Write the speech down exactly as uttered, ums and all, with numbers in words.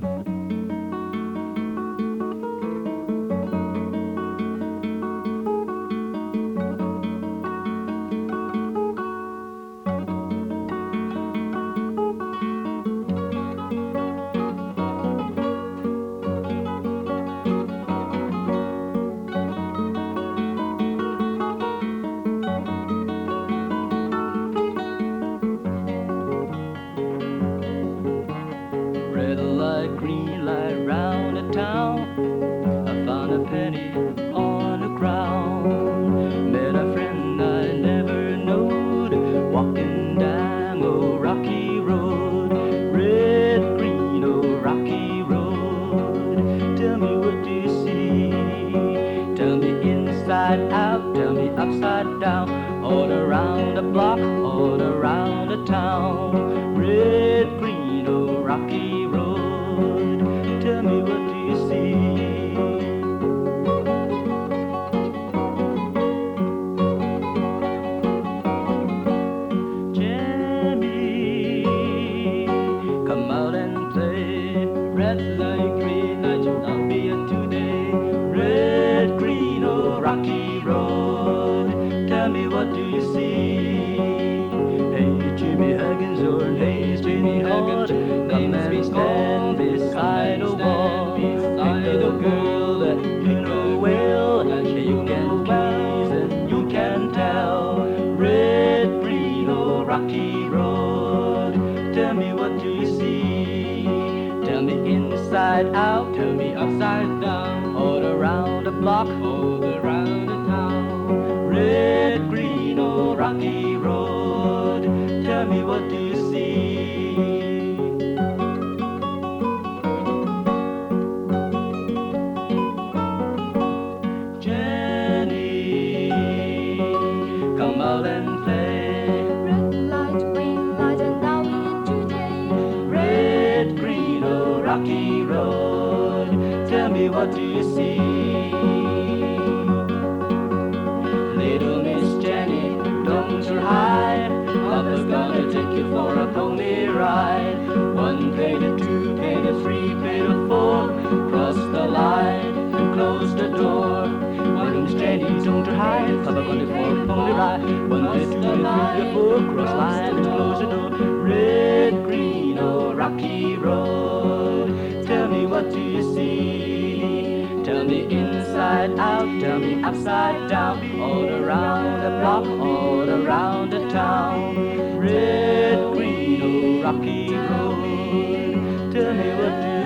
Red light, green light round the town. I found a penny on the ground. Met a friend I never knowed, walking down old rocky road. Red, green, old rocky road. Tell me what do you see? Tell me inside out, tell me upside down. All around the block, all around the town. Red, green, old rocky road. Tell me what do you see? Jenny, come out and play. Red light, green light, you'll not be here today. Red, green, old rocky road. Tell me what do you see? Hey, Jimmy Huggins or name's Jimmy Huggins. Come and stand beside a wall. Pick a girl that you know well, and you can please and you can tell. Red, green, old rocky road. Tell me what do you see? Tell me inside out, tell me upside down. All around the block, all around the town. Red, green, old rocky road. Tell me what do you see? Jenny, come out and play. Red light, green light, and now we in today. Red, green, old rocky road. Tell me what do you see? Little Miss Jenny, don't you hide. Papa's gonna take you for a pony ride. One penny, two penny, three penny, four. Cross the line and close the door. Little Miss Jenny, don't you hide. Papa gonna take for a pony ride. One penny, two penny, three, four. Cross line and close the door. Red, green, old rocky road. Tell me what do you see? Tell me inside out, tell me upside down. All around the block, all around the town. Red, green, old rocky road. Tell me what do